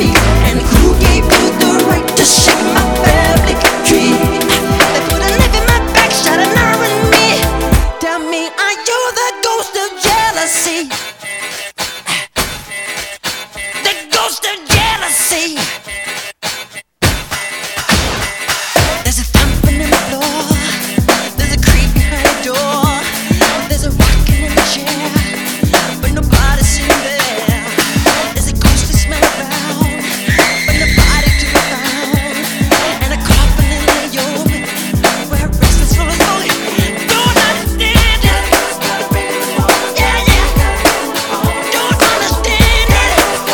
And who gave you the right to shake my family tree? They put a knife in my back, shot an arrow in me. Tell me, are you the ghost of jealousy? The ghost of jealousy. There's a thumping in the floor. There's a creep behind the door. There's a rocking in the chair, but nobody's sitting there. There's a ghostly smell around, but nobody to be found. And a coffin in the open, where a restless soul is going. Don't understand it. Yeah, yeah. Don't understand it.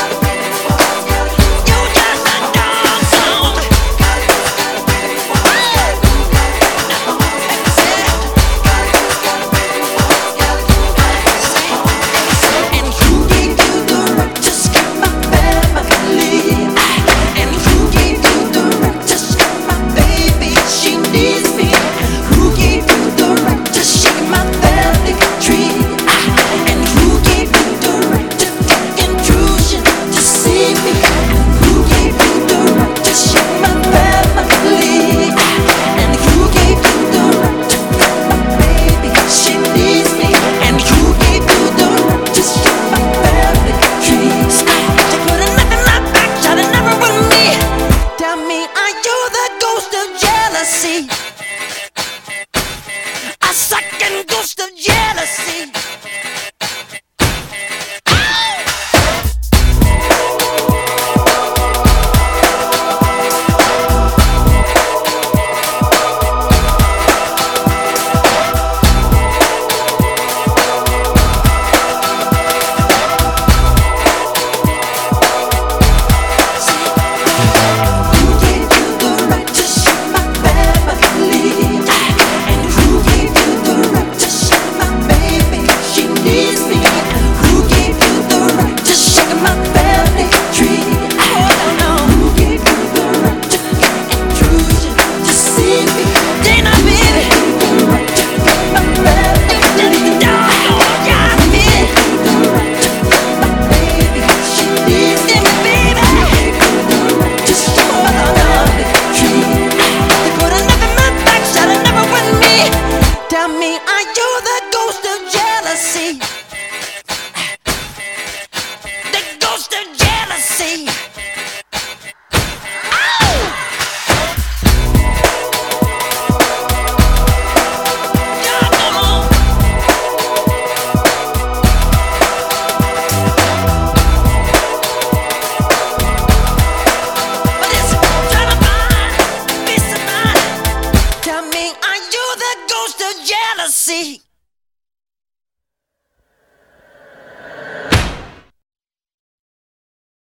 You just a dog song. And who gave you the right to skip my family? And who gave you the right to skip my baby? She needs me. Who gave you the right to shake my family tree? And who gave you the right to take intrusion to see me? Who gave you the right to shake my family? And who gave you the right to cut my baby? She needs me. And who gave you the right to shake my family trees? They put a knife in my back, shot an arrow with me. Tell me, are you the ghost of jealousy? A second ghost of jealousy. Who gave you the right to shake my family? And who gave you the right to shake my baby? She needs me. Who gave you the right to shake my family tree? Oh no. Who gave you the right to get intrusion to see me? Dana, baby. Who gave you the right to cut my family tree? Oh yeah, baby. Who gave you the right to cut my baby? She needs me, baby. Just hold on to the tree. They put a knife in my back, shot an arrow with me. Tell me, are you the ghost of jealousy? The ghost of jealousy. Ow! Yeah, come on. But it's trying to find peace of mind. Tell me, are you the ghost of jealousy?